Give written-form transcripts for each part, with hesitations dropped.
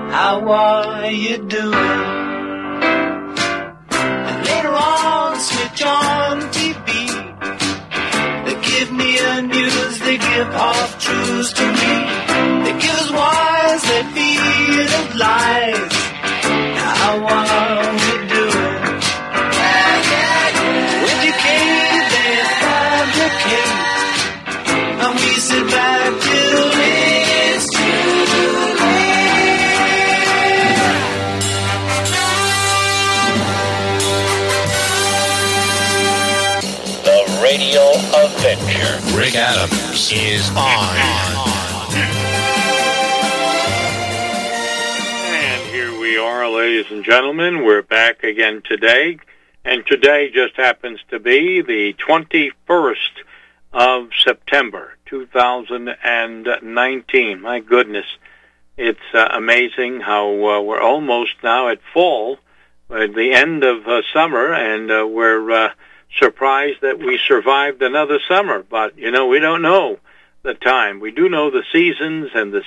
how are you doing? And later on, switch on TV. They give me a news, they give half-truths to me. They give us whys, they feed us lies. How are we doing? Educated, they fabricate. And we sit back till it's too late. The Radio Adventure. Rick Adams is on. And here we are, ladies and gentlemen. We're back again today. And today just happens to be the 21st of September, 2019. My goodness, it's amazing how we're almost now at fall, at the end of summer, and we're surprised that we survived another summer. But, we don't know the time. We do know the seasons and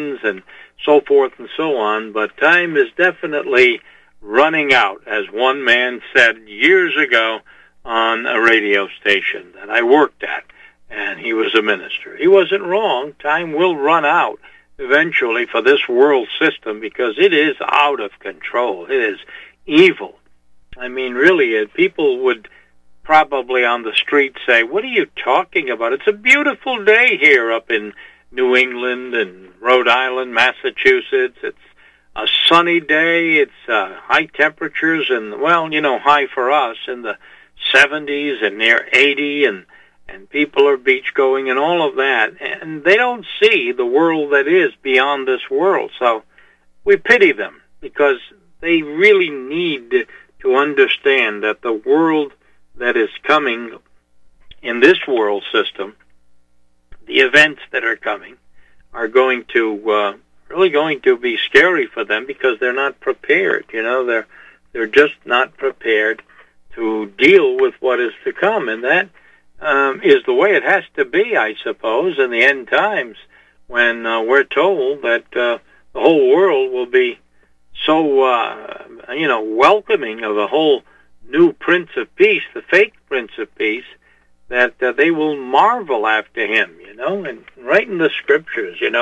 so forth and so on, but time is definitely running out, as one man said years ago on a radio station that I worked at, and he was a minister. He wasn't wrong. Time will run out eventually for this world system because it is out of control. It is evil. I mean, really, people would probably on the street say, what are you talking about? It's a beautiful day here up in New England and Rhode Island, Massachusetts. It's a sunny day. It's high temperatures and, high for us in the 70s and near 80, and people are beach going and all of that. And they don't see the world that is beyond this world. So we pity them because they really need to understand that the world that is coming in this world system, the events that are coming, are going to really going to be scary for them because they're not prepared. They're just not prepared to deal with what is to come, and that is the way it has to be, I suppose, in the end times when we're told that the whole world will be so welcoming of a whole new Prince of Peace, the fake Prince of Peace, that they will marvel after him, and right in the scriptures, in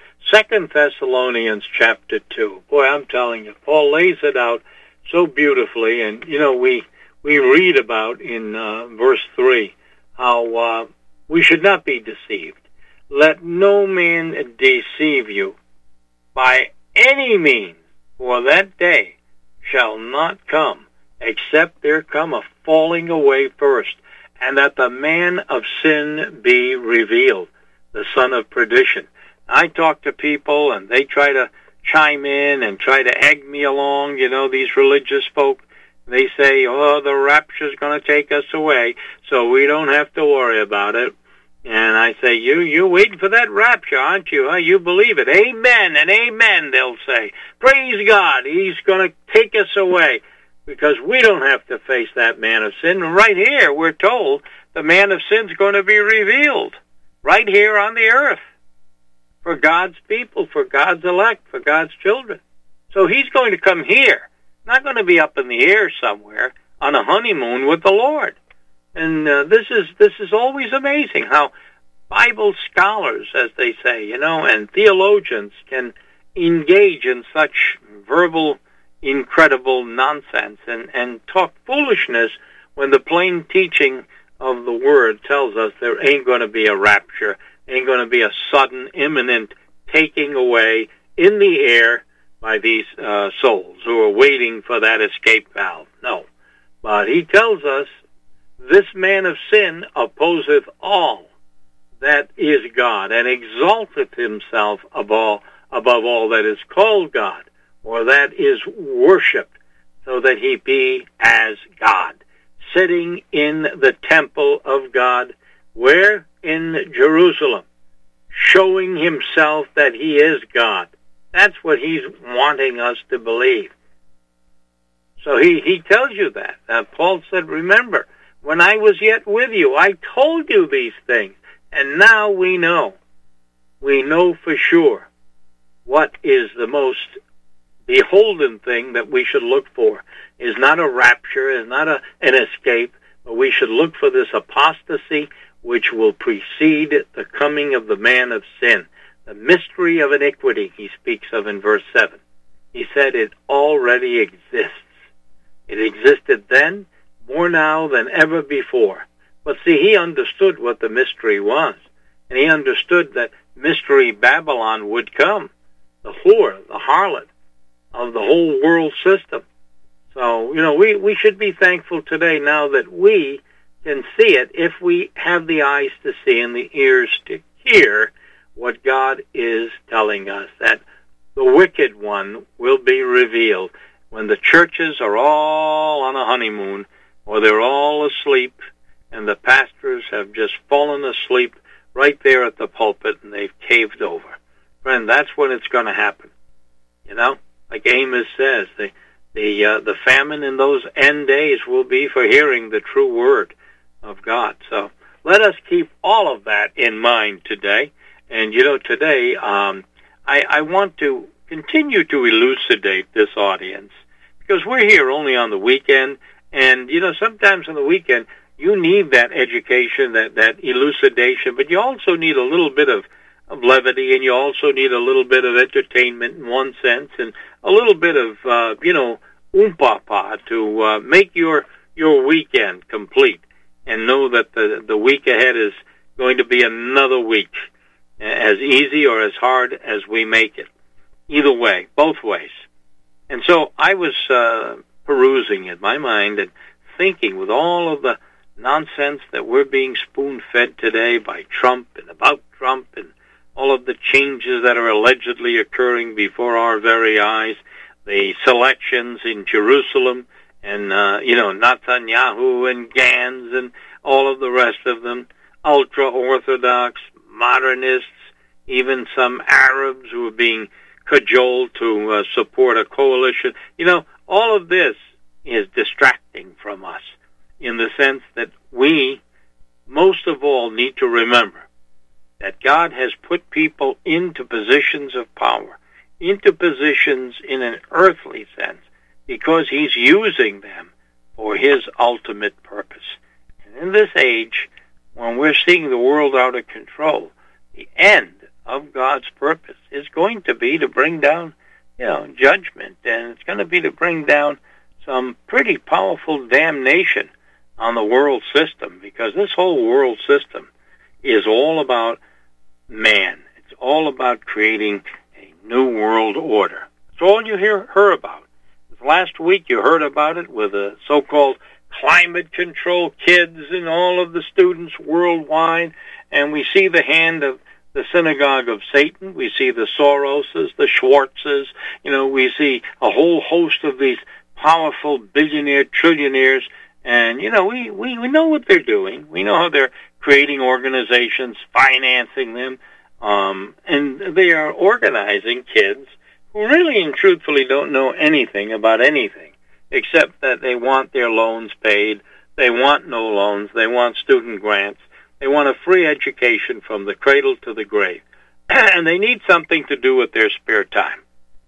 2 Thessalonians chapter 2. Boy, I'm telling you, Paul lays it out so beautifully, and, we read about in verse 3 how we should not be deceived. Let no man deceive you by any means, for that day shall not come, except there come a falling away first, and that the man of sin be revealed, the son of perdition. I talk to people, and they try to chime in and try to egg me along, these religious folk. They say, the rapture's going to take us away, so we don't have to worry about it. And I say, you're waiting for that rapture, aren't you? Huh? You believe it. Amen and amen, they'll say. Praise God, he's going to take us away, because we don't have to face that man of sin. Right here, we're told the man of sin's going to be revealed right here on the earth for God's people, for God's elect, for God's children. So he's going to come here, not going to be up in the air somewhere on a honeymoon with the Lord. And this is always amazing how Bible scholars, as they say, and theologians can engage in such verbal incredible nonsense and talk foolishness when the plain teaching of the Word tells us there ain't going to be a rapture, ain't going to be a sudden, imminent taking away in the air by these souls who are waiting for that escape valve. No. But he tells us, this man of sin opposeth all that is God, and exalteth himself above all that is called God, or that is worshipped, so that he be as God, sitting in the temple of God, where? In Jerusalem, showing himself that he is God. That's what he's wanting us to believe. So he tells you that. Paul said, remember, when I was yet with you, I told you these things, and now we know. We know for sure what is the most beholden thing that we should look for is not a rapture, is not an escape, but we should look for this apostasy which will precede the coming of the man of sin. The mystery of iniquity he speaks of in verse 7. He said it already exists. It existed then, more now than ever before. But see, he understood what the mystery was. And he understood that mystery Babylon would come. The whore, the harlot of the whole world system. So, we should be thankful today now that we can see it if we have the eyes to see and the ears to hear what God is telling us, that the wicked one will be revealed when the churches are all on a honeymoon or they're all asleep and the pastors have just fallen asleep right there at the pulpit and they've caved over. Friend, that's when it's going to happen. Like Amos says, the famine in those end days will be for hearing the true word of God. So let us keep all of that in mind today. And, today I want to continue to elucidate this audience because we're here only on the weekend. And, sometimes on the weekend you need that education, that elucidation, but you also need a little bit of levity, and you also need a little bit of entertainment in one sense, and a little bit of, oompah to make your weekend complete, and know that the week ahead is going to be another week, as easy or as hard as we make it. Either way, both ways. And so I was perusing in my mind and thinking with all of the nonsense that we're being spoon-fed today by Trump and about Trump and all of the changes that are allegedly occurring before our very eyes, the selections in Jerusalem and, Netanyahu and Gantz and all of the rest of them, ultra-Orthodox, modernists, even some Arabs who are being cajoled to support a coalition. All of this is distracting from us in the sense that we, most of all, need to remember that God has put people into positions of power, into positions in an earthly sense, because he's using them for his ultimate purpose. And in this age, when we're seeing the world out of control, the end of God's purpose is going to be to bring down, judgment, and it's going to be to bring down some pretty powerful damnation on the world system, because this whole world system is all about man. It's all about creating a new world order. It's all you heard about. Last week you heard about it with the so-called climate control kids and all of the students worldwide, and we see the hand of the synagogue of Satan. We see the Soroses, the Schwartzes. We see a whole host of these powerful billionaire trillionaires, and we know what they're doing. We know how they're creating organizations, financing them, and they are organizing kids who really and truthfully don't know anything about anything, except that they want their loans paid, they want no loans, they want student grants, they want a free education from the cradle to the grave, and they need something to do with their spare time.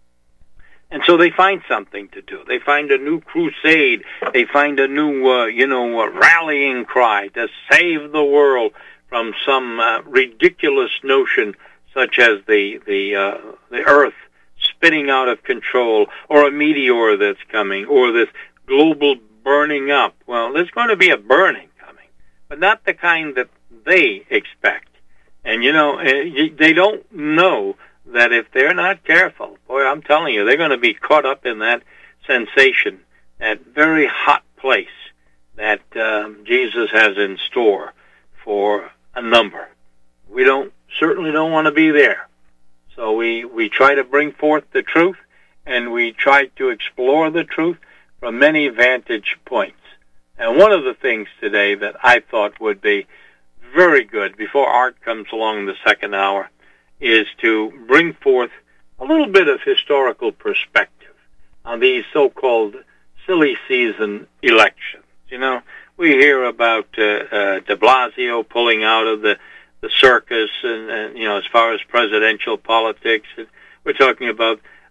And so they find something to do. They find a new crusade. They find a new, rallying cry to save the world from some ridiculous notion, such as the Earth spinning out of control, or a meteor that's coming, or this global burning up. Well, there's going to be a burning coming, but not the kind that they expect. And they don't know that if they're not careful, boy, I'm telling you, they're going to be caught up in that sensation, that very hot place that Jesus has in store for a number. We certainly don't want to be there. So we try to bring forth the truth, and we try to explore the truth from many vantage points. And one of the things today that I thought would be very good before Art comes along the second hour is to bring forth a little bit of historical perspective on these so-called silly season elections. We hear about de Blasio pulling out of the circus and as far as presidential politics. And we're talking about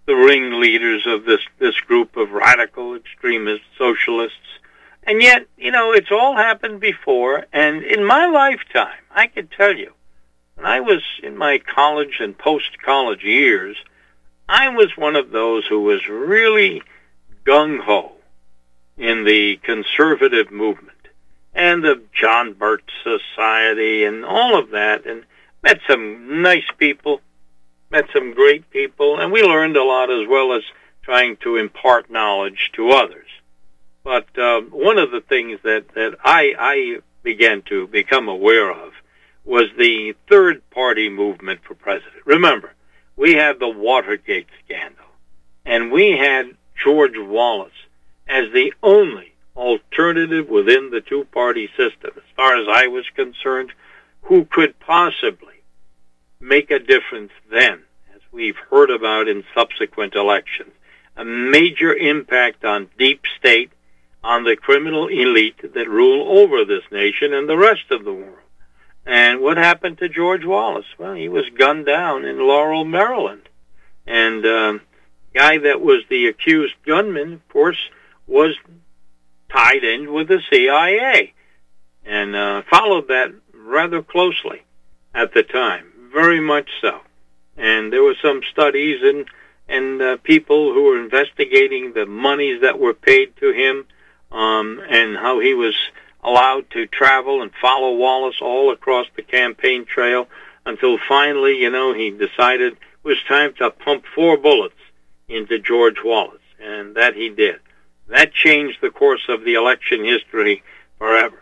the ringleaders of this group of radical extremist socialists. And yet, it's all happened before, and in my lifetime, I can tell you, when I was in my college and post-college years, I was one of those who was really gung-ho in the conservative movement and the John Birch Society and all of that, and met some nice people, met some great people, and we learned a lot as well as trying to impart knowledge to others. But one of the things that I began to become aware of was the third-party movement for president. Remember, we had the Watergate scandal, and we had George Wallace as the only alternative within the two-party system, as far as I was concerned, who could possibly make a difference then, as we've heard about in subsequent elections, a major impact on deep state, on the criminal elite that rule over this nation and the rest of the world. And what happened to George Wallace? Well, he was gunned down in Laurel, Maryland. And the guy that was the accused gunman, of course, was tied in with the CIA and followed that rather closely at the time, very much so. And there were some studies and people who were investigating the monies that were paid to him, and how he was allowed to travel and follow Wallace all across the campaign trail until finally, he decided it was time to pump 4 bullets into George Wallace, and that he did. That changed the course of the election history forever.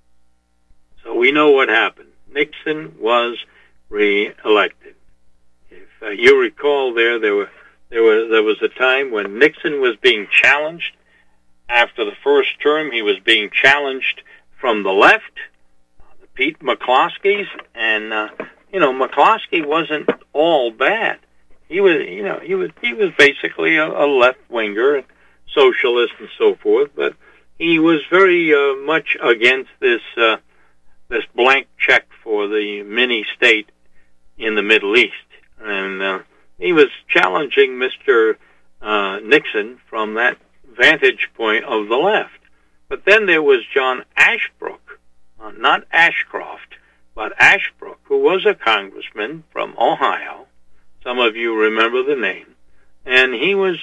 So we know what happened. Nixon was re-elected. If you recall, there was a time when Nixon was being challenged. After the first term, he was being challenged from the left, the Pete McCloskeys, and McCloskey wasn't all bad. He was basically a left-winger, socialist, and so forth. But he was very much against this blank check for the mini-state in the Middle East, and he was challenging Mr. Nixon from that vantage point of the left. But then there was John Ashbrook, not Ashcroft, but Ashbrook, who was a congressman from Ohio. Some of you remember the name. And he was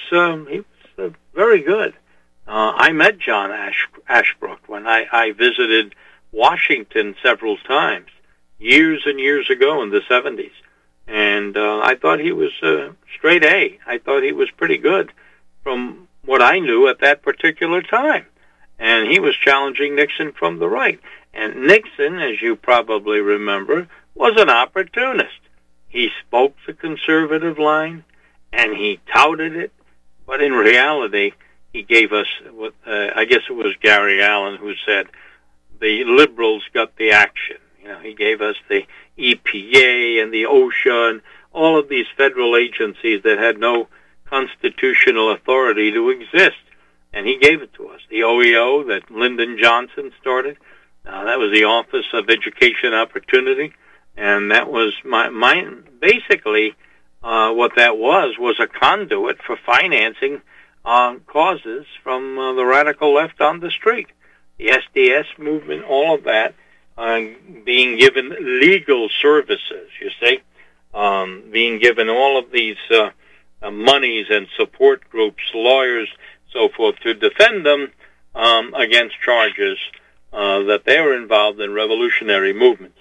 very good. I met John Ashbrook when I visited Washington several times, years and years ago in the 70s. And I thought he was straight A. I thought he was pretty good from what I knew at that particular time. And he was challenging Nixon from the right. And Nixon, as you probably remember, was an opportunist. He spoke the conservative line, and he touted it, but in reality, he gave us what I guess it was Gary Allen who said, the liberals got the action. He gave us the EPA and the OSHA and all of these federal agencies that had no constitutional authority to exist. And he gave it to us. The OEO that Lyndon Johnson started, that was the Office of Education Opportunity, and that was basically what that was a conduit for financing causes from the radical left on the street. The SDS movement, all of that, being given legal services, you see, being given all of these monies and support groups, lawyers, so forth, to defend them against charges that they were involved in revolutionary movements.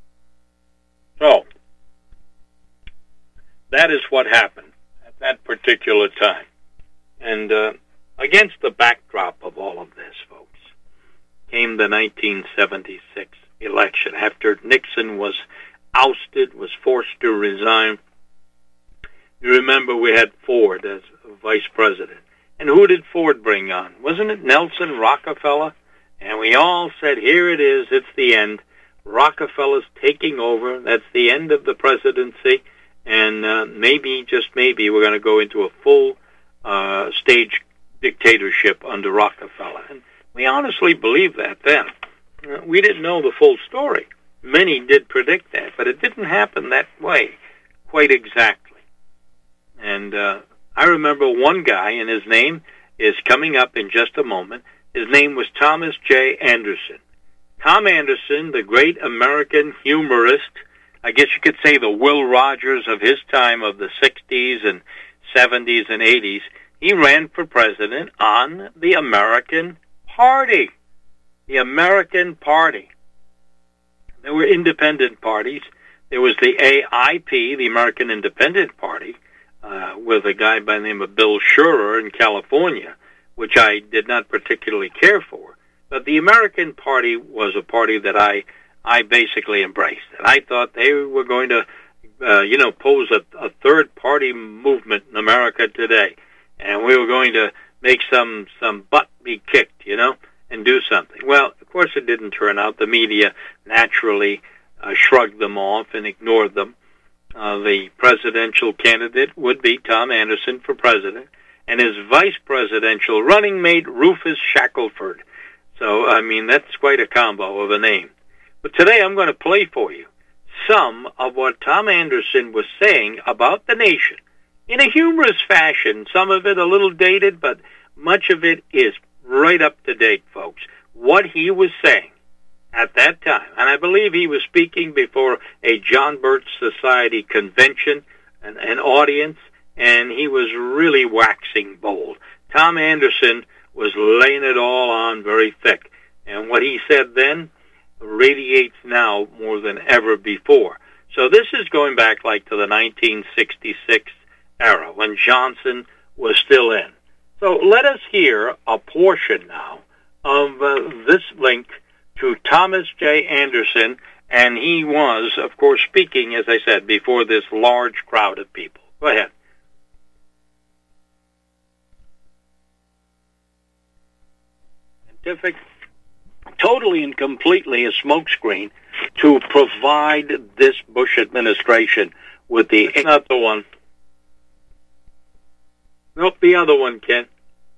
So, that is what happened at that particular time. And against the backdrop of all of this, folks, came the 1976 election. After Nixon was ousted, was forced to resign, you remember we had Ford as vice president. And who did Ford bring on? Wasn't it Nelson Rockefeller? And we all said, here it is, it's the end. Rockefeller's taking over. That's the end of the presidency. And maybe, just maybe, we're going to go into a full stage dictatorship under Rockefeller. And we honestly believed that then. We didn't know the full story. Many did predict that, but it didn't happen that way quite exactly. And I remember one guy, and his name is coming up in just a moment. His name was Thomas J. Anderson. Tom Anderson, the great American humorist, I guess you could say the Will Rogers of his time, of the 60s and 70s and 80s, he ran for president on the American Party. The American Party. There were independent parties. There was the AIP, the American Independent Party, with a guy by the name of Bill Shurer in California, which I did not particularly care for. But the American Party was a party that I basically embraced. And I thought they were going to, pose a third-party movement in America today. And we were going to make some butt be kicked, and do something. Well, of course it didn't turn out. The media naturally shrugged them off and ignored them. The presidential candidate would be Tom Anderson for president, and his vice presidential running mate, Rufus Shackelford. So, that's quite a combo of a name. But today I'm going to play for you some of what Tom Anderson was saying about the nation in a humorous fashion. Some of it a little dated, but much of it is right up to date, folks. What he was saying at that time. And I believe he was speaking before a John Birch Society convention, an audience, and he was really waxing bold. Tom Anderson was laying it all on very thick. And what he said then radiates now more than ever before. So this is going back like to the 1966 era when Johnson was still in. So let us hear a portion now of this link to Thomas J. Anderson, and he was, of course, speaking, as I said, before this large crowd of people. Go ahead. Scientific, totally and completely a smokescreen to provide this Bush administration with the... Not the one. Nope, the other one, Ken.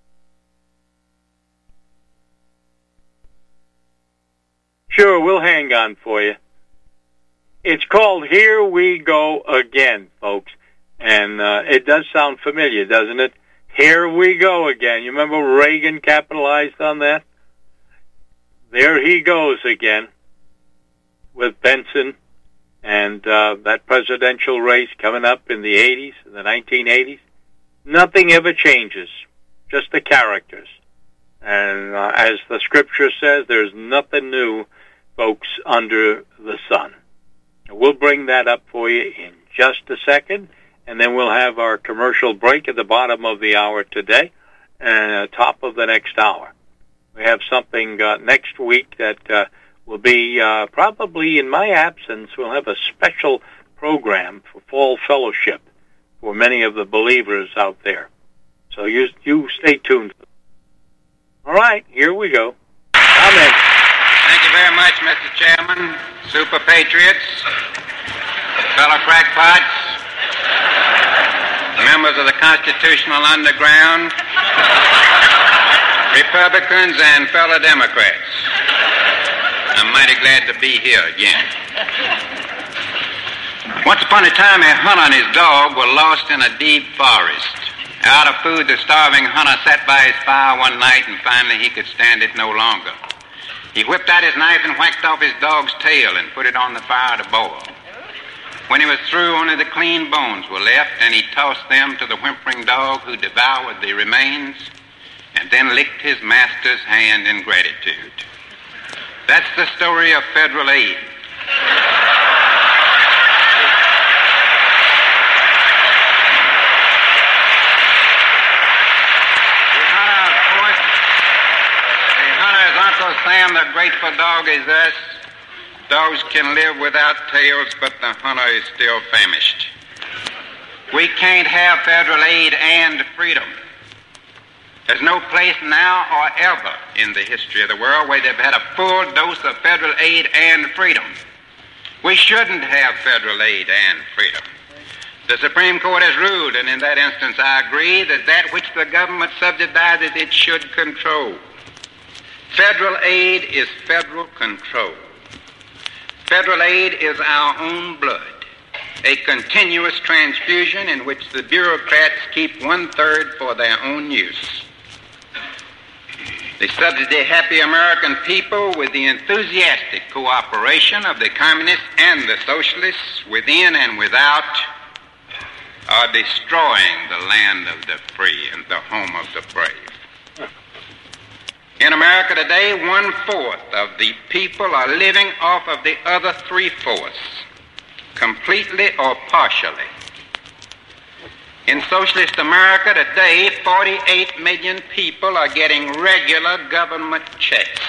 Sure, we'll hang on for you. It's called Here We Go Again, folks. And it does sound familiar, doesn't it? Here we go again. You remember Reagan capitalized on that? There he goes again with Benson and that presidential race coming up in the 80s, in the 1980s. Nothing ever changes, just the characters. And as the scripture says, there's nothing new, folks, under the sun. We'll bring that up for you in just a second, and then we'll have our commercial break at the bottom of the hour today and top of the next hour. We have something next week that will be probably in my absence. We'll have a special program for Fall Fellowship for many of the believers out there. So you stay tuned. All right, here we go. Amen. Thank you very much, Mr. Chairman, super patriots, fellow crackpots, members of the Constitutional Underground, Republicans, and fellow Democrats. I'm mighty glad to be here again. Once upon a time, a hunter and his dog were lost in a deep forest. Out of food, the starving hunter sat by his fire one night, and finally he could stand it no longer. He whipped out his knife and whacked off his dog's tail and put it on the fire to boil. When he was through, only the clean bones were left, and he tossed them to the whimpering dog, who devoured the remains and then licked his master's hand in gratitude. That's the story of federal aid. Uncle Sam, the grateful dog, is us. Dogs can live without tails, but the hunter is still famished. We can't have federal aid and freedom. There's no place now or ever in the history of the world where they've had a full dose of federal aid and freedom. We shouldn't have federal aid and freedom. The Supreme Court has ruled, and in that instance I agree, that which the government subsidizes, it should control. Federal aid is federal control. Federal aid is our own blood. a continuous transfusion in which the bureaucrats keep 1/3 for their own use. The subsidy-happy American people, with the enthusiastic cooperation of the communists and the socialists within and without, are destroying the land of the free and the home of the brave. In America today, 1/4 of the people are living off of the other 3/4, completely or partially. In socialist America today, 48 million people are getting regular government checks.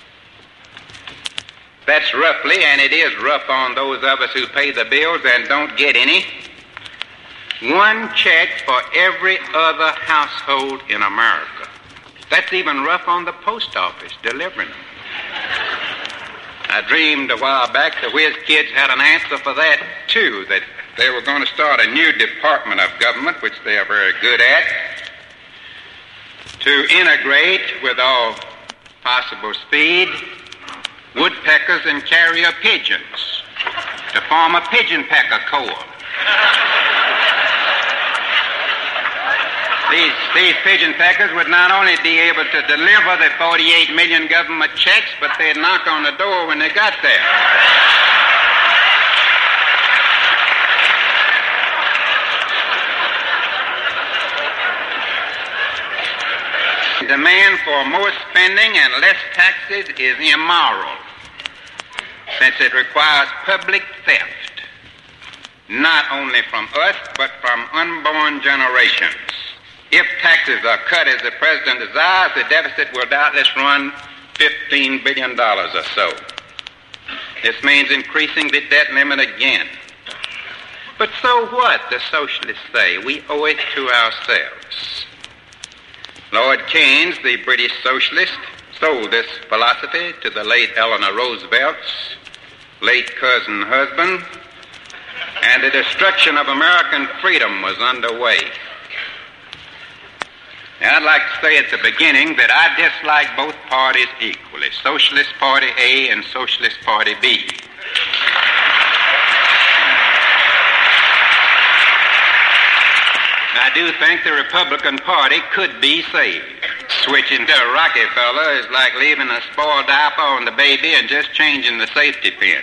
That's roughly, and it is rough on those of us who pay the bills and don't get any, 1 check for every other household in America. That's even rough on the post office delivering them. I dreamed a while back the whiz kids had an answer for that, too, that they were going to start a new department of government, which they are very good at, to integrate with all possible speed woodpeckers and carrier pigeons to form a pigeon pecker corps. These pigeon peckers would not only be able to deliver the 48 million government checks, but they'd knock on the door when they got there. The demand for more spending and less taxes is immoral, since it requires public theft, not only from us, but from unborn generations. If taxes are cut as the president desires, the deficit will doubtless run $15 billion or so. This means increasing the debt limit again. But so what, the socialists say? We owe it to ourselves. Lord Keynes, the British socialist, sold this philosophy to the late Eleanor Roosevelt's late cousin husband, and the destruction of American freedom was underway. Now, I'd like to say at the beginning that I dislike both parties equally, Socialist Party A and Socialist Party B. I do think the Republican Party could be saved. Switching to Rockefeller is like leaving a spoiled diaper on the baby and just changing the safety pin.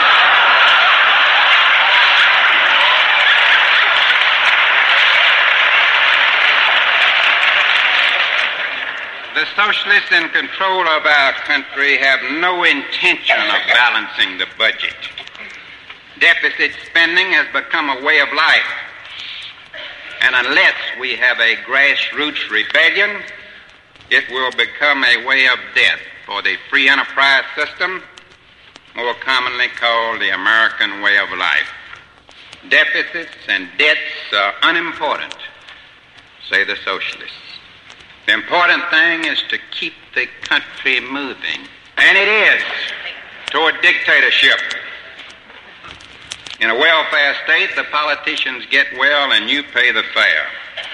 The socialists in control of our country have no intention of balancing the budget. Deficit spending has become a way of life. And unless we have a grassroots rebellion, it will become a way of death for the free enterprise system, more commonly called the American way of life. Deficits and debts are unimportant, say the socialists. The important thing is to keep the country moving. And it is, toward dictatorship. In a welfare state, the politicians get well and you pay the fare.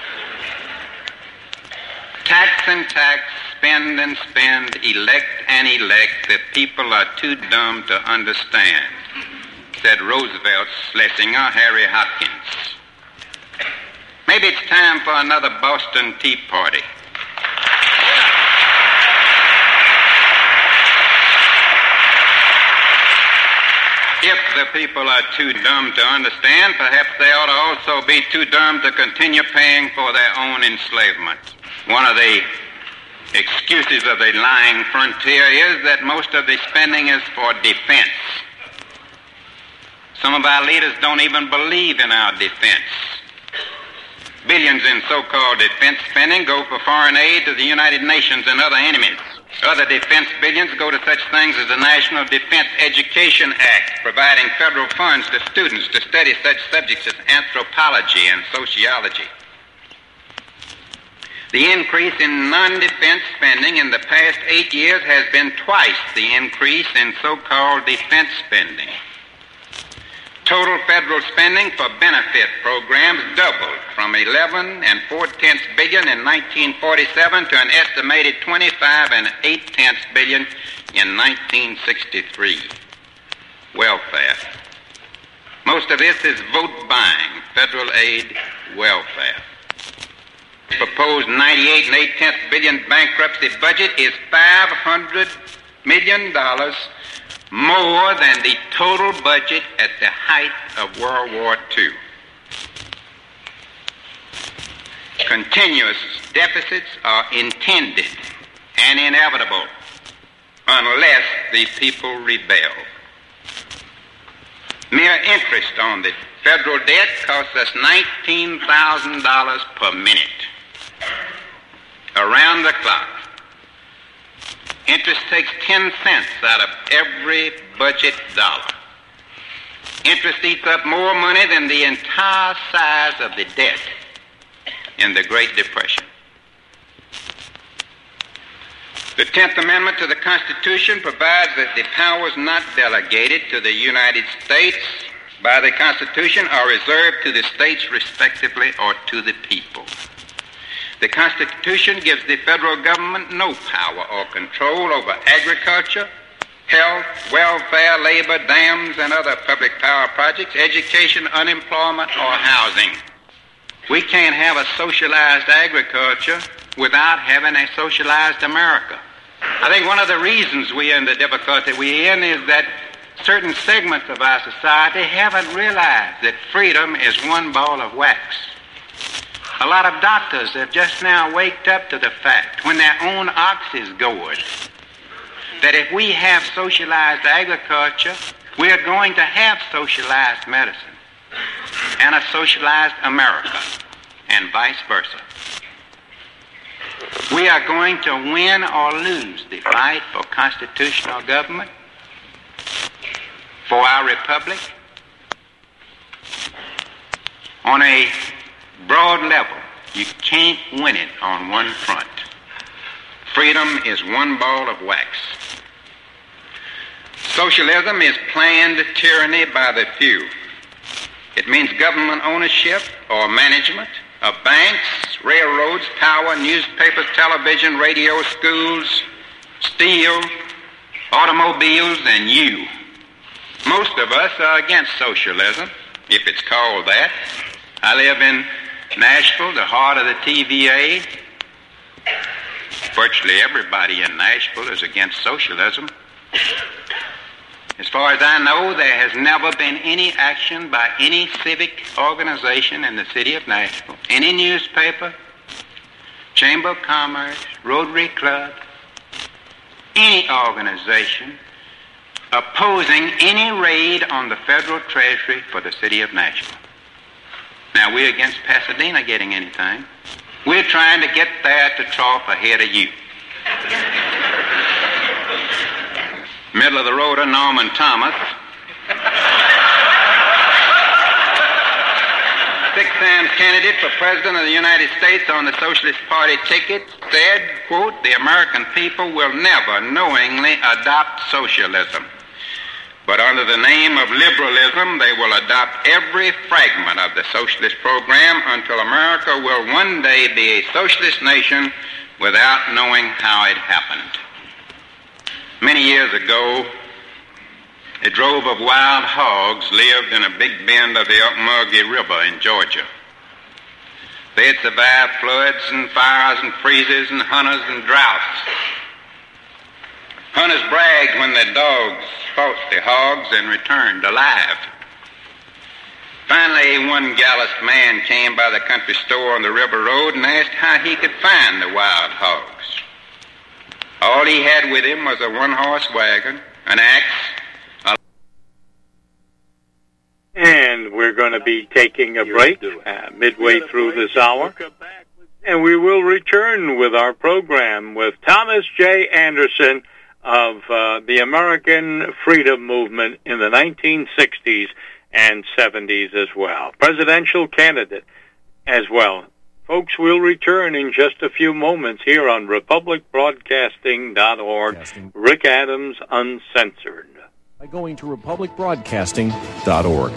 Tax and tax, spend and spend, elect and elect, the people are too dumb to understand, said Roosevelt's Schlesinger, Harry Hopkins. Maybe it's time for another Boston Tea Party. If the people are too dumb to understand, perhaps they ought to also be too dumb to continue paying for their own enslavement. One of the excuses of the lying frontier is that most of the spending is for defense. Some of our leaders don't even believe in our defense. Billions in so-called defense spending go for foreign aid to the United Nations and other enemies. Other defense billions go to such things as the National Defense Education Act, providing federal funds to students to study such subjects as anthropology and sociology. The increase in non-defense spending in the past 8 years has been twice the increase in so-called defense spending. Total federal spending for benefit programs doubled from 11 4/10 billion in 1947 to an estimated 25 8/10 billion in 1963. Welfare. Most of this is vote-buying, federal aid, welfare. The proposed $98.8 billion bankruptcy budget is $500 million more than the total budget at the height of World War II. Continuous deficits are intended and inevitable unless the people rebel. Mere interest on the federal debt costs us $19,000 per minute, around the clock. Interest takes 10 cents out of every budget dollar. Interest eats up more money than the entire size of the debt in the Great Depression. The 10th Amendment to the Constitution provides that the powers not delegated to the United States by the Constitution are reserved to the states respectively or to the people. The Constitution gives the federal government no power or control over agriculture, health, welfare, labor, dams, and other public power projects, education, unemployment, or housing. We can't have a socialized agriculture without having a socialized America. I think one of the reasons we're in the difficulty we're in is that certain segments of our society haven't realized that freedom is one ball of wax. A lot of doctors have just now waked up to the fact, when their own ox is gored, that if we have socialized agriculture, we are going to have socialized medicine and a socialized America, and vice versa. We are going to win or lose the fight for constitutional government, for our republic, on a broad level. You can't win it on one front. Freedom is one ball of wax. Socialism is planned tyranny by the few. It means government ownership or management of banks, railroads, power, newspapers, television, radio, schools, steel, automobiles, and you. Most of us are against socialism, if it's called that. I live in Nashville, the heart of the TVA. Virtually everybody in Nashville is against socialism. As far as I know, there has never been any action by any civic organization in the city of Nashville, any newspaper, Chamber of Commerce, Rotary Club, any organization opposing any raid on the federal treasury for the city of Nashville. Now, we're against Pasadena getting anything. We're trying to get there to trough ahead of you. Middle of the road of Norman Thomas, six-time candidate for President of the United States on the Socialist Party ticket, said, quote, "The American people will never knowingly adopt socialism. But under the name of liberalism, they will adopt every fragment of the socialist program until America will one day be a socialist nation without knowing how it happened." Many years ago, a drove of wild hogs lived in a big bend of the Ocmulgee River in Georgia. They had survived floods and fires and freezes and hunters and droughts. Hunters bragged when their dogs fought the hogs and returned alive. Finally, one gallant man came by the country store on the river road and asked how he could find the wild hogs. All he had with him was a one-horse wagon, an axe. And we're going to be taking a break midway through this hour. And we will return with our program with Thomas J. Anderson of the American Freedom Movement in the 1960s and 70s as well. Presidential candidate as well. Folks, we'll return in just a few moments here on republicbroadcasting.org. Rick Adams Uncensored. By going to republicbroadcasting.org.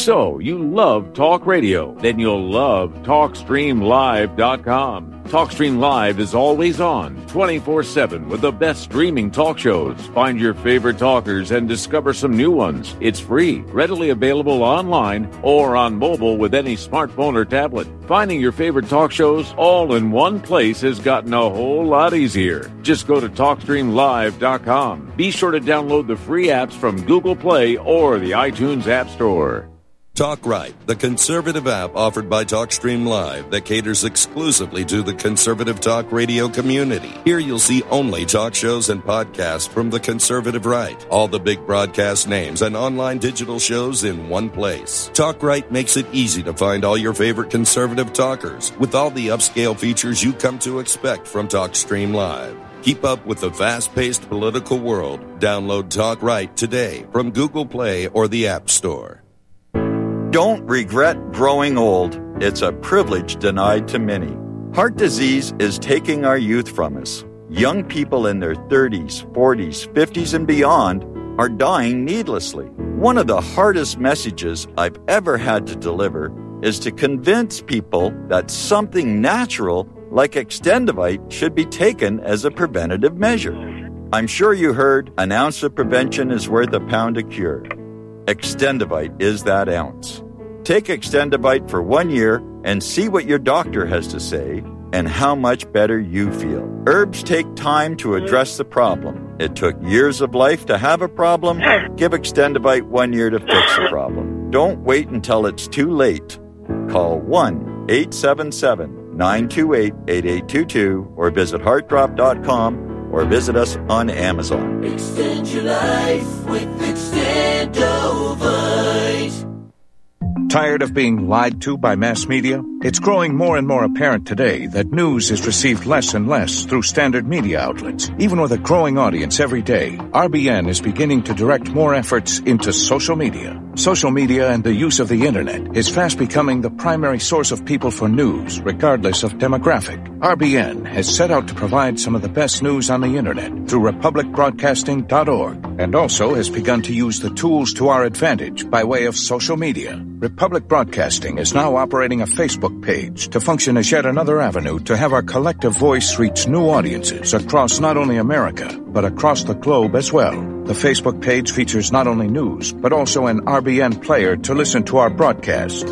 So, you love talk radio? Then you'll love TalkStreamLive.com. TalkStream Live is always on, 24/7, with the best streaming talk shows. Find your favorite talkers and discover some new ones. It's free, readily available online or on mobile with any smartphone or tablet. Finding your favorite talk shows all in one place has gotten a whole lot easier. Just go to TalkStreamLive.com. Be sure to download the free apps from Google Play or the iTunes App Store. Talk Right, the conservative app offered by TalkStream Live that caters exclusively to the conservative talk radio community. Here you'll see only talk shows and podcasts from the conservative right. All the big broadcast names and online digital shows in one place. Talk Right makes it easy to find all your favorite conservative talkers with all the upscale features you come to expect from TalkStream Live. Keep up with the fast-paced political world. Download Talk Right today from Google Play or the App Store. Don't regret growing old. It's a privilege denied to many. Heart disease is taking our youth from us. Young people in their 30s, 40s, 50s, and beyond are dying needlessly. One of the hardest messages I've ever had to deliver is to convince people that something natural like Extendivite should be taken as a preventative measure. I'm sure you heard an ounce of prevention is worth a pound of cure. Extendivite is that ounce. Take Extendivite for 1 year and see what your doctor has to say and how much better you feel. Herbs take time to address the problem. It took years of life to have a problem. Give Extendivite 1 year to fix the problem. Don't wait until it's too late. Call 1-877-928-8822 or visit heartdrop.com or visit us on Amazon. Extend your life with Extendovite. Tired of being lied to by mass media? It's growing more and more apparent today that news is received less and less through standard media outlets. Even with a growing audience every day, RBN is beginning to direct more efforts into social media. Social media and the use of the internet is fast becoming the primary source of people for news, regardless of demographic. RBN has set out to provide some of the best news on the internet through republicbroadcasting.org and also has begun to use the tools to our advantage by way of social media. Republic Broadcasting is now operating a Facebook page to function as yet another avenue to have our collective voice reach new audiences across not only America, but across the globe as well. The Facebook page features not only news, but also an RBN player to listen to our broadcast.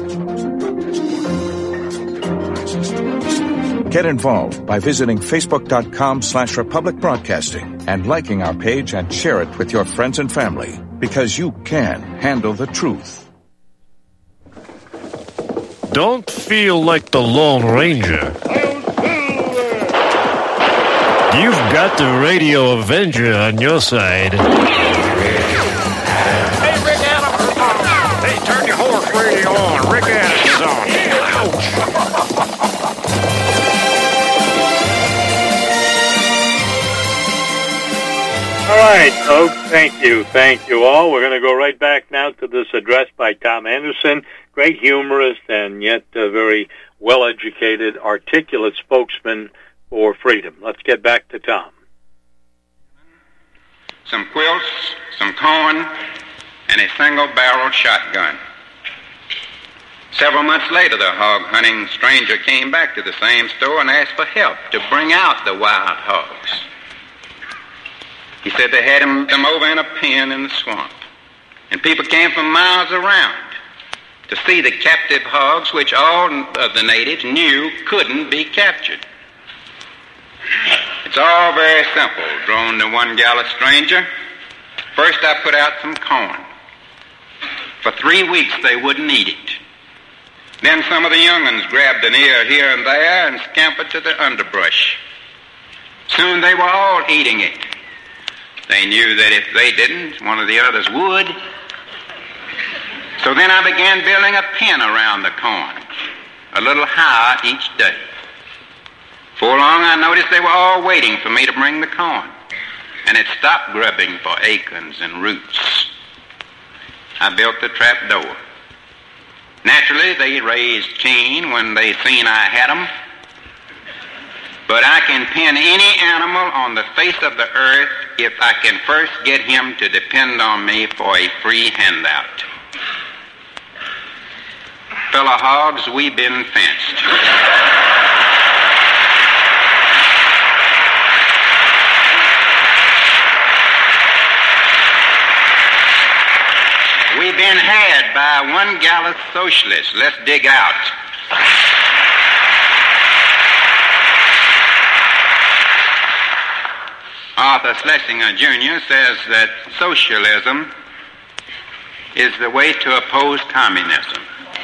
Get involved by visiting facebook.com/Republic Broadcasting and liking our page and share it with your friends and family, because you can handle the truth. Don't feel like the Lone Ranger. You've got the Radio Avenger on your side. Hey, Rick Adams! Hey, turn your horse radio on. Rick Adams is on. Ouch! All right, folks, thank you all. We're going to go right back now to this address by Tom Anderson, great humorist and yet very well-educated, articulate spokesman for freedom. Let's get back to Tom. Some quilts, some corn, and a single-barreled shotgun. Several months later, the hog-hunting stranger came back to the same store and asked for help to bring out the wild hogs. He said they had them over in a pen in the swamp, and people came from miles around to see the captive hogs, which all of the natives knew couldn't be captured. It's all very simple, droned the one gallant stranger. First, I put out some corn. For 3 weeks, they wouldn't eat it. Then some of the young'uns grabbed an ear here and there and scampered to the underbrush. Soon they were all eating it. They knew that if they didn't, one of the others would. So then I began building a pen around the corn, a little higher each day. Before long, I noticed they were all waiting for me to bring the corn, and had stopped grubbing for acorns and roots. I built the trap door. Naturally, they raised Cain when they seen I had them. But I can pin any animal on the face of the earth if I can first get him to depend on me for a free handout. fellow hogs, we been fenced. We've been had by one gallus socialist. Let's dig out. Arthur Schlesinger Jr. says that socialism is the way to oppose communism.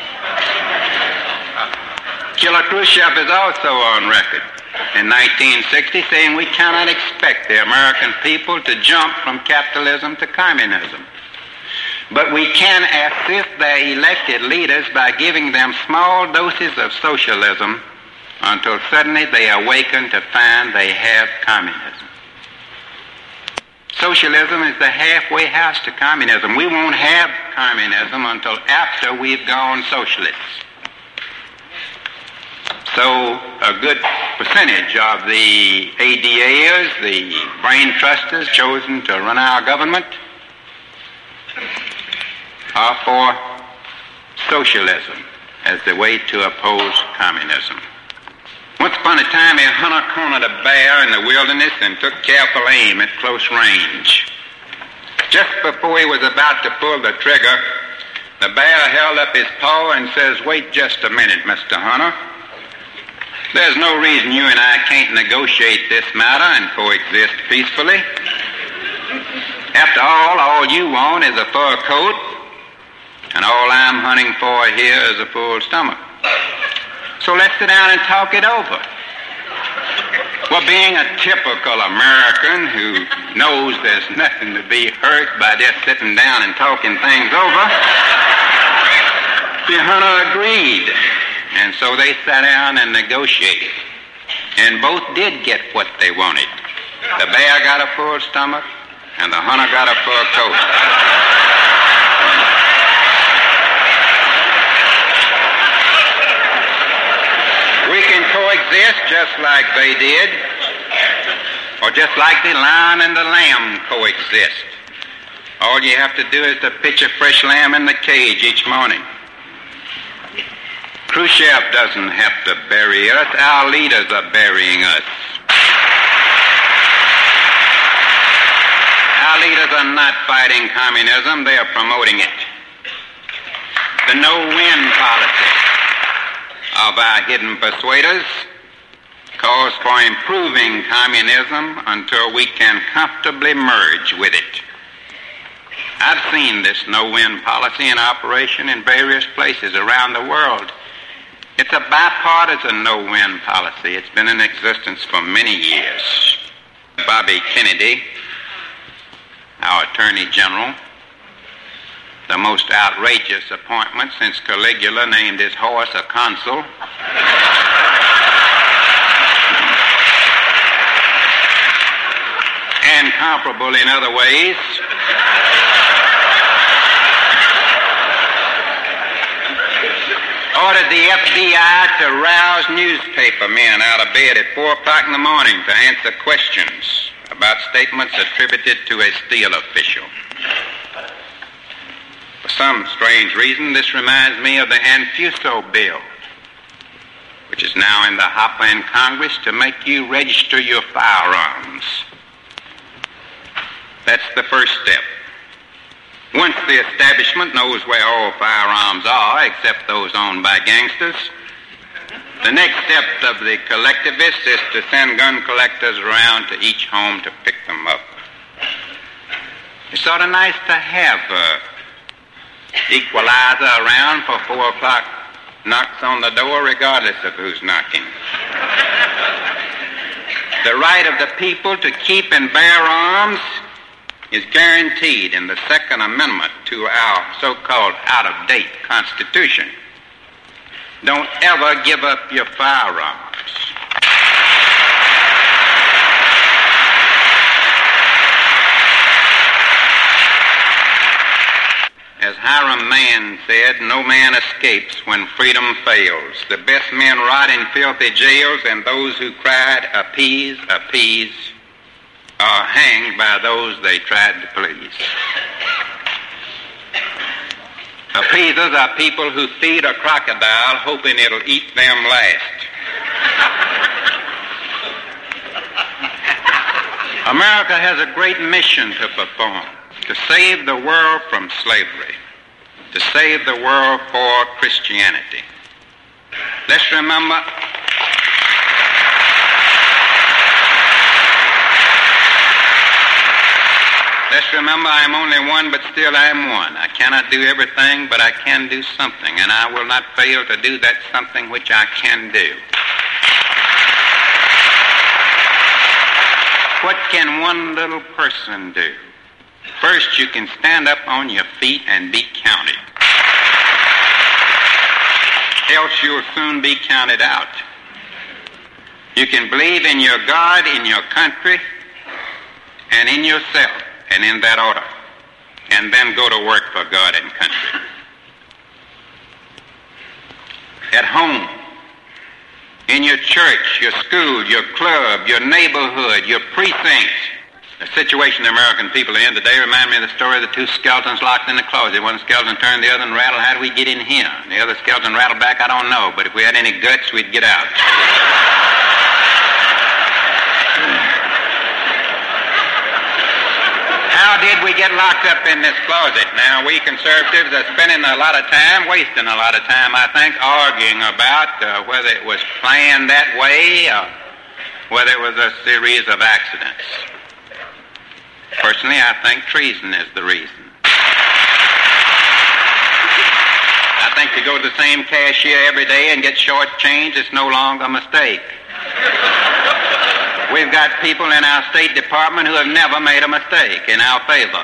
Killer Khrushchev is also on record in 1960 saying we cannot expect the American people to jump from capitalism to communism. But we can assist their elected leaders by giving them small doses of socialism until suddenly they awaken to find they have communism. Socialism is the halfway house to communism. We won't have communism until after we've gone socialist. So a good percentage of the ADAs, the brain trusters chosen to run our government, are for socialism as the way to oppose communism. Once upon a time, a hunter cornered a bear in the wilderness and took careful aim at close range. Just before he was about to pull the trigger, the bear held up his paw and says, "Wait just a minute, Mr. Hunter. There's no reason you and I can't negotiate this matter and coexist peacefully. After all you want is a fur coat, and all I'm hunting for here is a full stomach. So let's sit down and talk it over." Well, being a typical American who knows there's nothing to be hurt by just sitting down and talking things over, the hunter agreed. And so they sat down and negotiated. And both did get what they wanted. The bear got a full stomach, and the hunter got a fur coat. We can coexist just like they did, or just like the lion and the lamb coexist. All you have to do is to pitch a fresh lamb in the cage each morning. Khrushchev doesn't have to bury us. Our leaders are burying us. Our leaders are not fighting communism. They are promoting it. The no-win policy of our hidden persuaders calls for improving communism until we can comfortably merge with it. I've seen this no-win policy in operation in various places around the world. It's a bipartisan no-win policy. It's been in existence for many years. Bobby Kennedy, our Attorney General, the most outrageous appointment since Caligula named his horse a consul, and comparable in other ways, ordered the FBI to rouse newspaper men out of bed at 4 o'clock in the morning to answer questions about statements attributed to a Steele official. For some strange reason, this reminds me of the Anfuso bill, which is now in the hopper in Congress to make you register your firearms. That's the first step. Once the establishment knows where all firearms are, except those owned by gangsters, the next step of the collectivists is to send gun collectors around to each home to pick them up. It's sort of nice to have an equalizer around for 4 o'clock knocks on the door, regardless of who's knocking. The right of the people to keep and bear arms is guaranteed in the Second Amendment to our so-called out-of-date Constitution. Don't ever give up your firearms. As Hiram Mann said, no man escapes when freedom fails. The best men rot in filthy jails, and those who cried, "Appease, appease," are hanged by those they tried to please. Appeasers are people who feed a crocodile hoping it'll eat them last. America has a great mission to perform, to save the world from slavery, to save the world for Christianity. Let's remember I'm only one, but still I am one. I cannot do everything, but I can do something, and I will not fail to do that something which I can do. What can one little person do? First, you can stand up on your feet and be counted. Else you'll soon be counted out. You can believe in your God, in your country, and in yourself, and in that order, and then go to work for God and country. At home, in your church, your school, your club, your neighborhood, your precinct. The situation the American people are in today reminds me of the story of the two skeletons locked in the closet. One skeleton turned the other and rattled. How do we get in here? The other skeleton rattled back. I don't know, but if we had any guts, we'd get out. How did we get locked up in this closet? Now, we conservatives are spending a lot of time, wasting a lot of time, I think, arguing about whether it was planned that way or whether it was a series of accidents. Personally, I think treason is the reason. I think to go to the same cashier every day and get short change is no longer a mistake. We've got people in our State Department who have never made a mistake in our favor.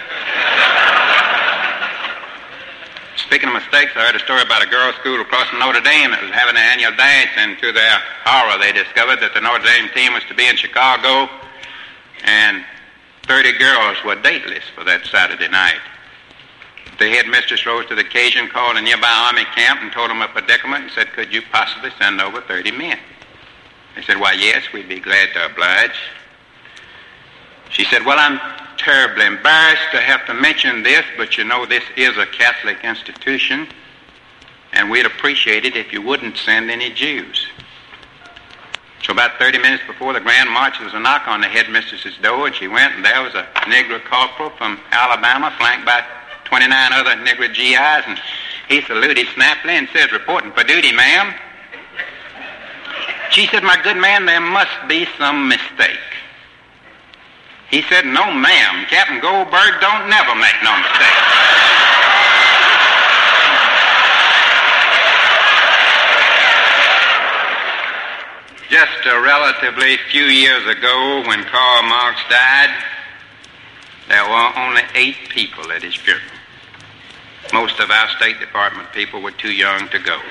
Speaking of mistakes, I heard a story about a girls' school across from Notre Dame that was having an annual dance, and to their horror, they discovered that the Notre Dame team was to be in Chicago, and 30 girls were dateless for that Saturday night. The headmistress rose to the occasion, called a nearby army camp, and told them a predicament, and said, "Could you possibly send over 30 men?" They said, "Why, yes, we'd be glad to oblige." She said, "Well, I'm terribly embarrassed to have to mention this, but you know this is a Catholic institution, and we'd appreciate it if you wouldn't send any Jews." So about 30 minutes before the grand march, there was a knock on the headmistress's door, and she went, and there was a Negro corporal from Alabama, flanked by 29 other Negro GIs, and he saluted snappily and says, "Reporting for duty, ma'am." She said, "My good man, there must be some mistake." He said, "No, ma'am. Captain Goldberg don't never make no mistake." Just a relatively few years ago, when Karl Marx died, there were only 8 people at his funeral. Most of our State Department people were too young to go.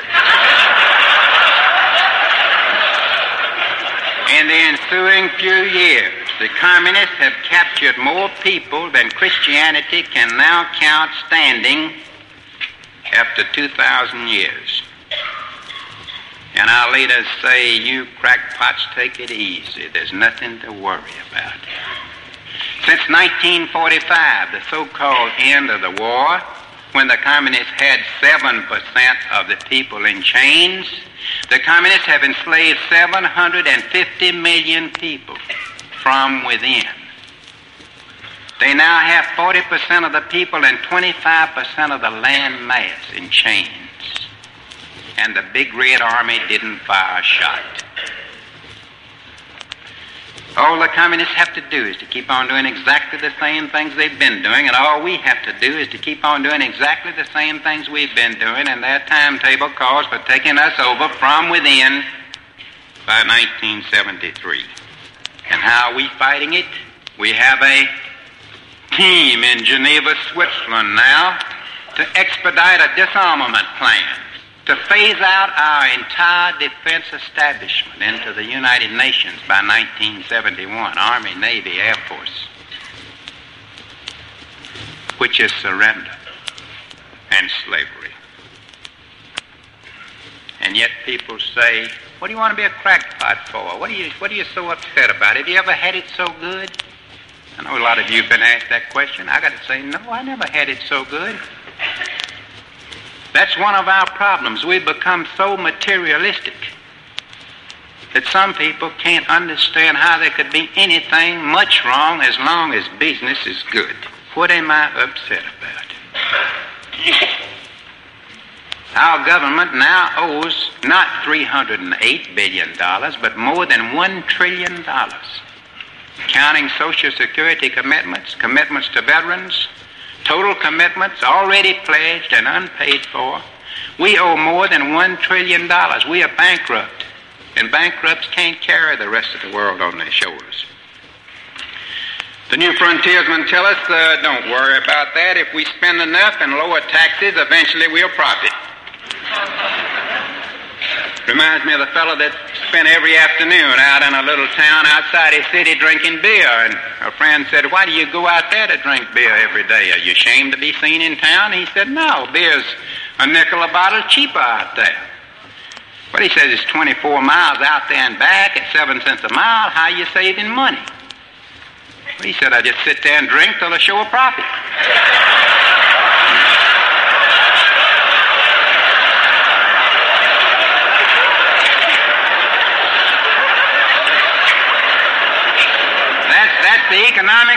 In the ensuing few years, the communists have captured more people than Christianity can now count standing after 2,000 years. And our leaders say, "You crackpots, take it easy. There's nothing to worry about." Since 1945, the so-called end of the war, when the communists had 7% of the people in chains, the communists have enslaved 750 million people from within. They now have 40% of the people and 25% of the land mass in chains. And the big red army didn't fire a shot. All the communists have to do is to keep on doing exactly the same things they've been doing, and all we have to do is to keep on doing exactly the same things we've been doing, and their timetable calls for taking us over from within by 1973. And how are we fighting it? We have a team in Geneva, Switzerland now to expedite a disarmament plan, to phase out our entire defense establishment into the United Nations by 1971, Army, Navy, Air Force, which is surrender and slavery. And yet people say, "What do you want to be a crackpot for? What are you so upset about? Have you ever had it so good?" I know a lot of you have been asked that question. I got to say, no, I never had it so good. That's one of our problems. We've become so materialistic that some people can't understand how there could be anything much wrong as long as business is good. What am I upset about? Our government now owes not $308 billion, but more than $1 trillion. Counting Social Security commitments, commitments to veterans, total commitments already pledged and unpaid for, we owe more than $1 trillion. We are bankrupt, and bankrupts can't carry the rest of the world on their shoulders. The new frontiersmen tell us, don't worry about that. If we spend enough and lower taxes, eventually we'll profit. Reminds me of the fellow that spent every afternoon out in a little town outside his city drinking beer. And a friend said, why do you go out there to drink beer every day? Are you ashamed to be seen in town? He said, no, beer's a nickel a bottle cheaper out there. But he says it's 24 miles out there and back at 7 cents a mile. How are you saving money? Well, he said, I just sit there and drink till I show a profit. That's the economic...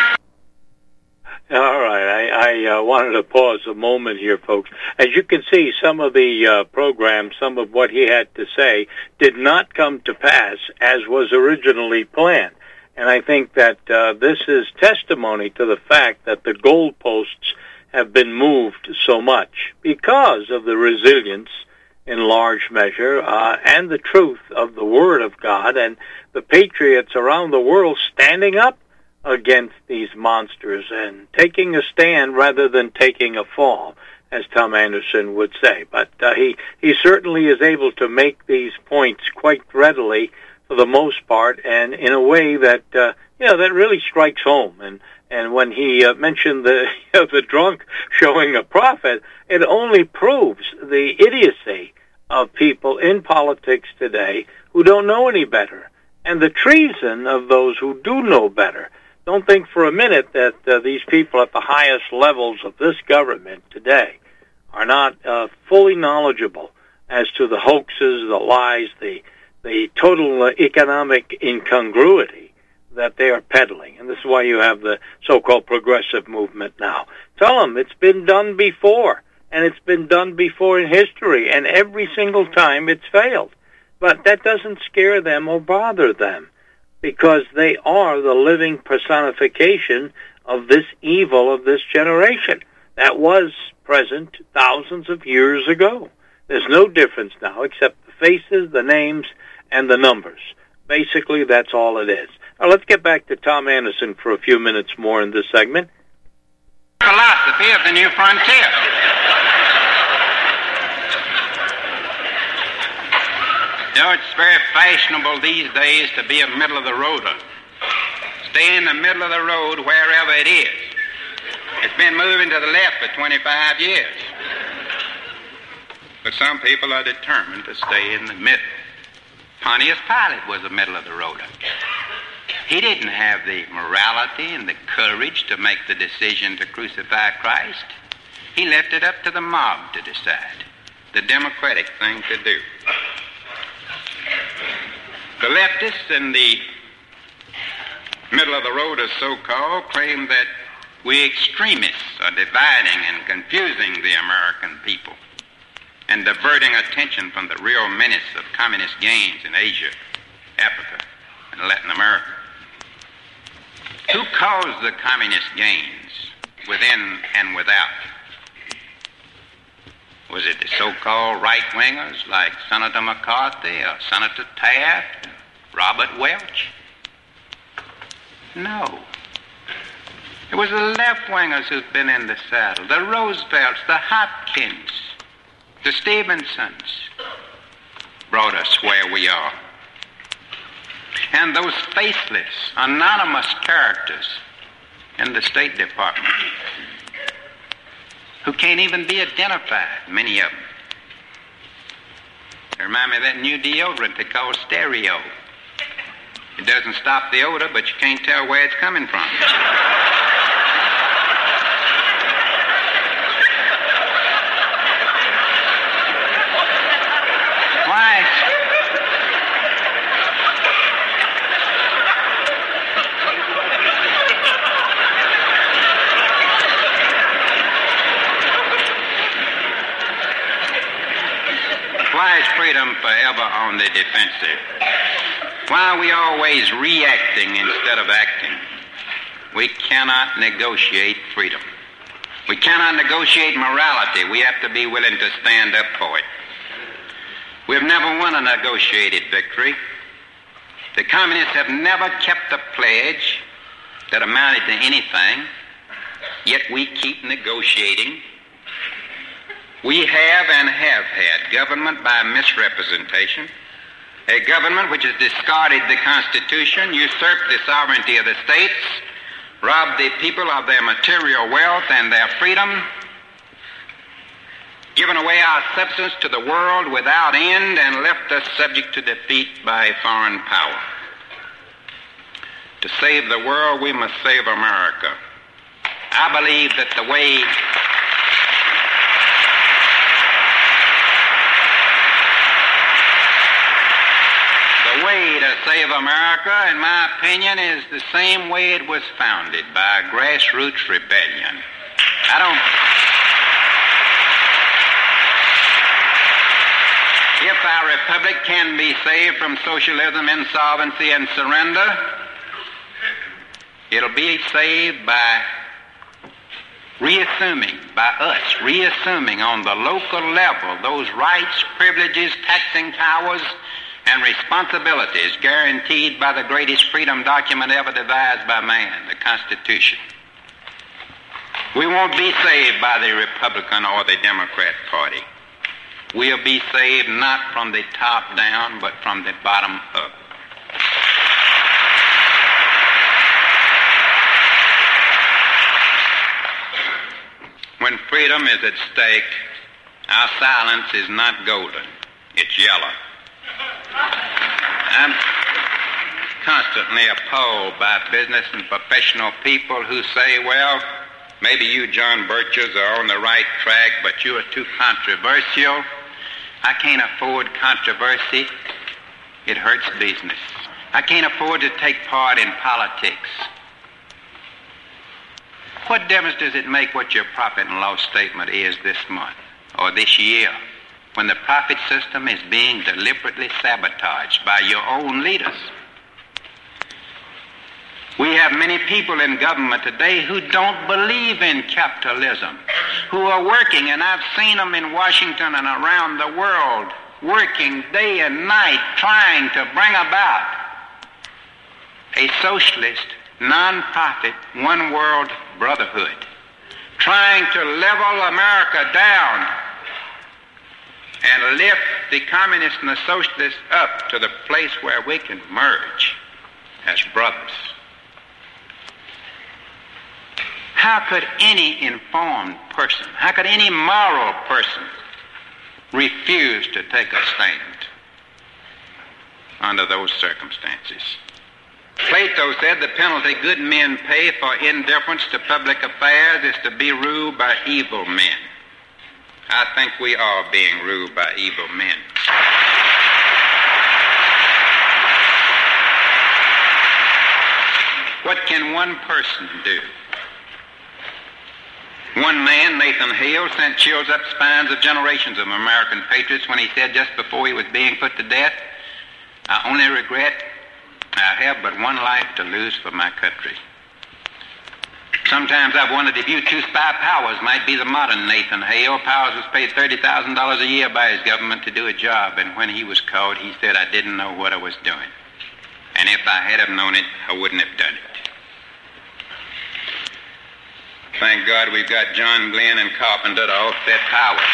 All right, I wanted to pause a moment here, folks. As you can see, some of the programs, some of what he had to say did not come to pass as was originally planned. And I think that this is testimony to the fact that the goalposts have been moved so much because of the resilience in large measure and the truth of the Word of God and the patriots around the world standing up against these monsters and taking a stand rather than taking a fall, as Tom Anderson would say. But he certainly is able to make these points quite readily for the most part, and in a way that that really strikes home. And when he mentioned the drunk showing a prophet, it only proves the idiocy of people in politics today who don't know any better, and the treason of those who do know better. Don't think for a minute that these people at the highest levels of this government today are not fully knowledgeable as to the hoaxes, the lies, the total economic incongruity that they are peddling. And this is why you have the so-called progressive movement now. Tell them it's been done before, and it's been done before in history, and every single time it's failed. But that doesn't scare them or bother them, because they are the living personification of this evil of this generation that was present thousands of years ago. There's no difference now except the faces, the names, and the numbers. Basically, that's all it is. Now, let's get back to Tom Anderson for a few minutes more in this segment. Philosophy of the new frontier. It's very fashionable these days to be a middle-of-the-roader. Stay in the middle of the road wherever it is. It's been moving to the left for 25 years. But some people are determined to stay in the middle. Pontius Pilate was a middle-of-the-roader. He didn't have the morality and the courage to make the decision to crucify Christ. He left it up to the mob to decide, the democratic thing to do. The leftists and the middle-of-the-roaders, so-called, claim that we extremists are dividing and confusing the American people and diverting attention from the real menace of communist gains in Asia, Africa, and Latin America. Who caused the communist gains within and without? Was it the so-called right-wingers like Senator McCarthy or Senator Taft, Robert Welch? No. It was the left-wingers who've been in the saddle, the Roosevelts, the Hopkins, the Stevensons brought us where we are. And those faceless, anonymous characters in the State Department who can't even be identified, many of them. They remind me of that new deodorant they call Stereo. It doesn't stop the odor, but you can't tell where it's coming from. lies freedom forever on the defensive? Why are we always reacting instead of acting? We cannot negotiate freedom. We cannot negotiate morality. We have to be willing to stand up for it. We've never won a negotiated victory. The communists have never kept a pledge that amounted to anything, yet we keep negotiating. We have and have had government by misrepresentation, a government which has discarded the Constitution, usurped the sovereignty of the states, robbed the people of their material wealth and their freedom, given away our substance to the world without end, and left us subject to defeat by a foreign power. To save the world, we must save America. I believe that the way to save America, in my opinion, is the same way it was founded, by a grassroots rebellion. If our republic can be saved from socialism, insolvency, and surrender, it'll be saved by us reassuming on the local level those rights, privileges, taxing powers, and responsibilities guaranteed by the greatest freedom document ever devised by man, the Constitution. We won't be saved by the Republican or the Democrat Party. We'll be saved not from the top down, but from the bottom up. When freedom is at stake, our silence is not golden, it's yellow. I'm constantly appalled by business and professional people who say, well, maybe you, John Birches, are on the right track, but you are too controversial. I can't afford controversy. It hurts business. I can't afford to take part in politics. What difference does it make what your profit and loss statement is this month or this year, when the profit system is being deliberately sabotaged by your own leaders? We have many people in government today who don't believe in capitalism, who are working, and I've seen them in Washington and around the world, working day and night trying to bring about a socialist, non-profit, one-world brotherhood, trying to level America down and lift the communists and the socialists up to the place where we can merge as brothers. How could any informed person, how could any moral person refuse to take a stand under those circumstances? Plato said the penalty good men pay for indifference to public affairs is to be ruled by evil men. I think we are being ruled by evil men. What can one person do? One man, Nathan Hale, sent chills up spines of generations of American patriots when he said just before he was being put to death, I only regret I have but one life to lose for my country. Sometimes I've wondered if U-2 spy Powers might be the modern Nathan Hale. Powers was paid $30,000 a year by his government to do a job, and when he was caught, he said, I didn't know what I was doing. And if I had have known it, I wouldn't have done it. Thank God we've got John Glenn and Carpenter to offset Powers.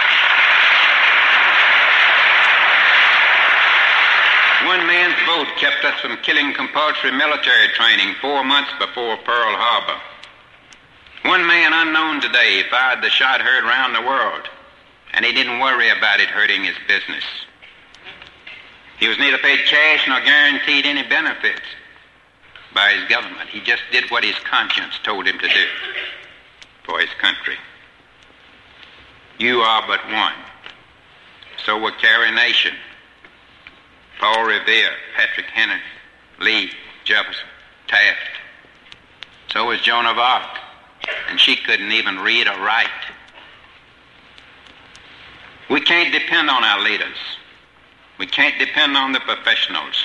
One man's vote kept us from killing compulsory military training 4 months before Pearl Harbor. One man unknown today fired the shot heard around the world, and he didn't worry about it hurting his business. He was neither paid cash nor guaranteed any benefits by his government. He just did what his conscience told him to do for his country. You are but one. So were Carrie Nation, Paul Revere, Patrick Henry, Lee, Jefferson, Taft. So was Joan of Arc, and she couldn't even read or write. We can't depend on our leaders. We can't depend on the professionals.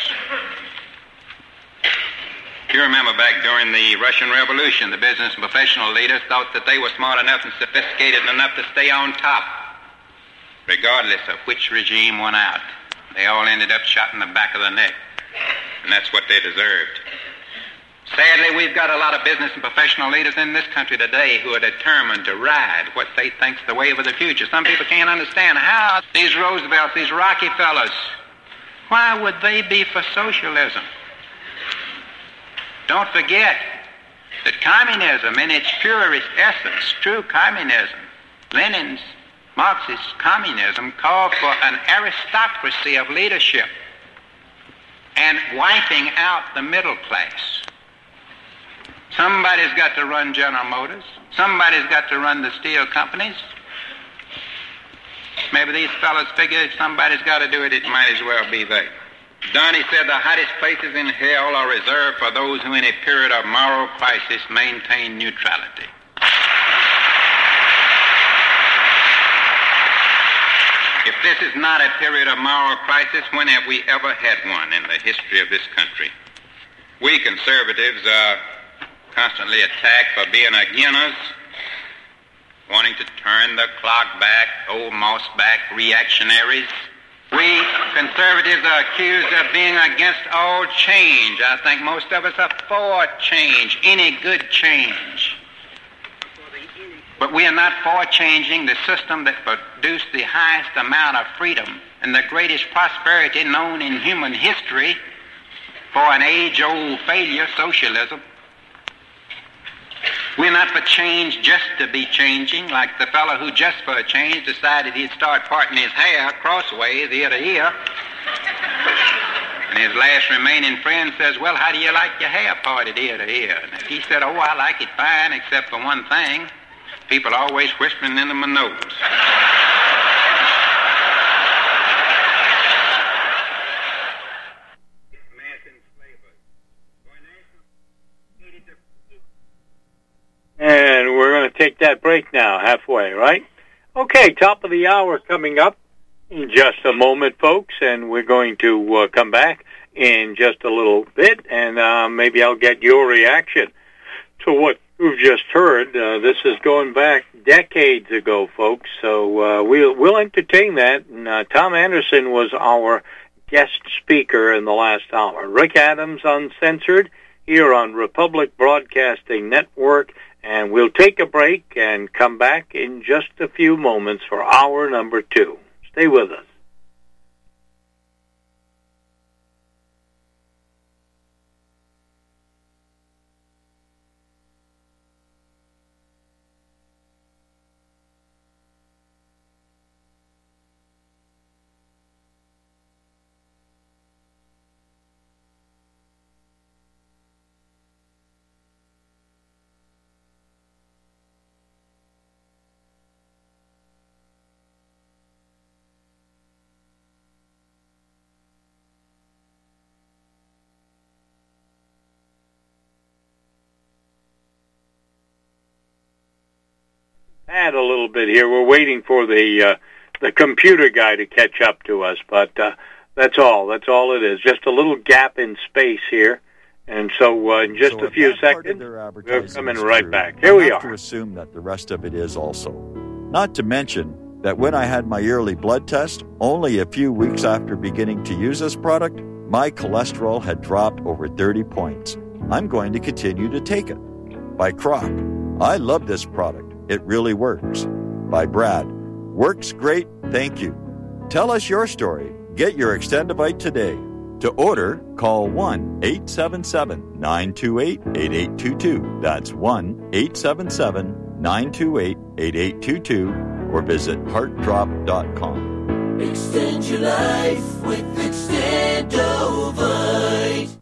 You remember back during the Russian Revolution, the business and professional leaders thought that they were smart enough and sophisticated enough to stay on top, regardless of which regime won out. They all ended up shot in the back of the neck, and that's what they deserved. Sadly, we've got a lot of business and professional leaders in this country today who are determined to ride what they think's the wave of the future. Some people can't understand how these Roosevelts, these Rockefellers, why would they be for socialism? Don't forget that communism, in its purest essence, true communism, Lenin's Marxist communism, called for an aristocracy of leadership and wiping out the middle class. Somebody's got to run General Motors. Somebody's got to run the steel companies. Maybe these fellas figure if somebody's got to do it, it might as well be they. Donnie said the hottest places in hell are reserved for those who in a period of moral crisis maintain neutrality. If this is not a period of moral crisis, when have we ever had one in the history of this country? We conservatives are constantly attacked for being beginners, wanting to turn the clock back, old moss back reactionaries. We conservatives are accused of being against all change. I think most of us are for change, any good change. But we are not for changing the system that produced the highest amount of freedom and the greatest prosperity known in human history for an age-old failure, socialism. We're not for change just to be changing, like the fellow who just for a change decided he'd start parting his hair crossways ear to ear. And his last remaining friend says, well, how do you like your hair parted ear to ear? And if he said, oh, I like it fine, except for one thing. People always whispering into my nose. And we're going to take that break now, halfway, right? Okay, top of the hour coming up in just a moment, folks, and we're going to come back in just a little bit, and maybe I'll get your reaction to what we've just heard. This is going back decades ago, folks, so we'll entertain that. And Tom Anderson was our guest speaker in the last hour. Rick Adams, Uncensored, here on Republic Broadcasting Network. And we'll take a break and come back in just a few moments for hour number 2. Stay with us. Add a little bit here. We're waiting for the computer guy to catch up to us, but that's all. That's all it is. Just a little gap in space here, and so in just a few seconds, we're coming right back. Here we are. I have to assume that the rest of it is also. Not to mention that when I had my yearly blood test, only a few weeks after beginning to use this product, my cholesterol had dropped over 30 points. I'm going to continue to take it. By Croc. I love this product. It really works. By Brad. Works great, thank you. Tell us your story. Get your Extendivite today. To order, call 1-877-928-8822. That's 1-877-928-8822. Or visit heartdrop.com. Extend your life with Extendovite.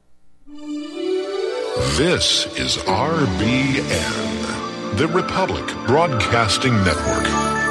This is RBN, the Republic Broadcasting Network.